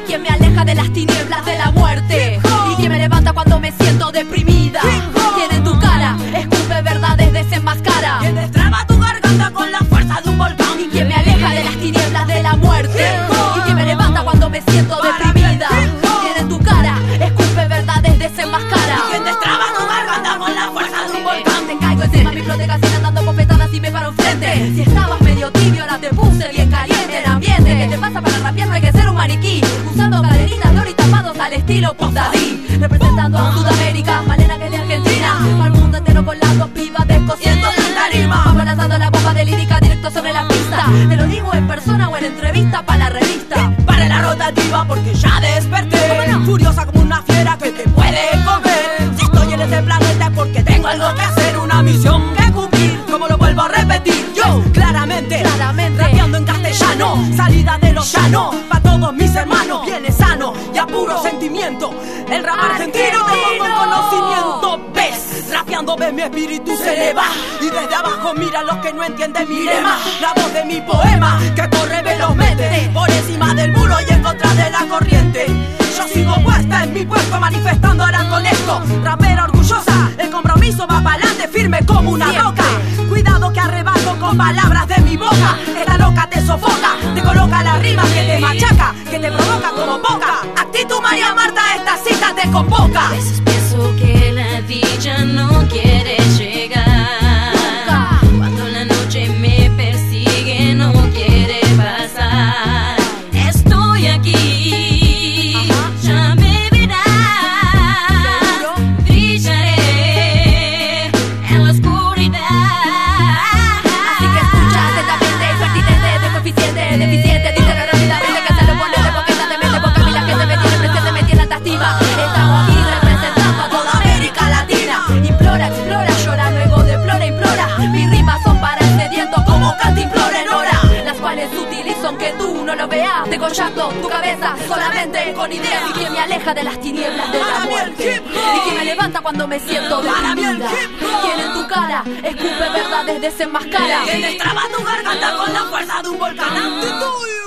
quien me aleja de las tinieblas de la muerte, y quien me levanta cuando me siento deprimida. Quien en tu cara escupe verdades, desenmascara. Quien destraba tu garganta con la fuerza de un volcán. Y quien me aleja de las tinieblas de la muerte, y quien me levanta cuando me siento deprimida. Quien en tu cara escupe verdades, desenmascara. Quien destraba tu garganta con la fuerza de un volcán. Te caigo encima, mi flote casi andando bofetadas y me paro enfrente. Si estabas medio tibio, ahora te puse bien caliente en ambiente. ¿Qué te pasa para rapear? No hay que ser un maniquí. Usando cadenitas de oro y tapados al estilo Puntadí. Representando a Sudamérica, Malena que es de Argentina. Al mundo entero con las dos pibas descosiendo la tarima. Vamos lanzando la bomba de lírica directo sobre la pista. Te lo digo en persona o en entrevista para la revista. Para la rotativa porque ya desperté. No? Furiosa como una fiera que te puede comer. Si estoy en este planeta es porque tengo algo que hacer, una misión que cumplir. Como lo vuelvo a repetir, yo claramente rapeando en castellano, salida de los llanos, pa' todos mis hermanos, viene sano y a puro sentimiento. El rap argentino te pongo en conocimiento, ves, rapeando ves mi espíritu se eleva. Y desde abajo mira los que no entienden mi lema. La voz de mi poema que corre veloz mete por encima del muro y en contra de la corriente. Yo sigo puesta en mi puesto manifestando ahora con esto. Rapera orgullosa, el compromiso va pa'lante firme como una roca. Cuidado que arrebato con palabras de mi boca. Esta loca te sofoca, te coloca la rima que te machaca, que te provoca como poca. Actitud María Marta, esta cita te convoca. A veces pienso que la dicha no quiere llegar. Cuando la noche me persigue no quiere pasar. Estoy aquí, ya me verás. Brillaré en la oscuridad. Así que escucha atentamente, pertinente, de coeficiente, deficiente. Dice la realidad, vete que se lo pone de boqueta de mente. Porque a mí la gente me tiene presente, me tiene alta. Estamos aquí representando a toda América Latina. Implora, explora, llora, luego deplora, implora. Mis rimas son para el sediento como cantimplora en hora, las cuales utilizo aunque tú no lo veas, degollando tu cabeza solamente con ideas. Y quien me aleja de las tinieblas de la muerte, y quien me levanta cuando me siento deprimida. Quien en tu cara escupe verdades, desenmascara. Quien destraba tu garganta con la fuerza de un volcán. Actitud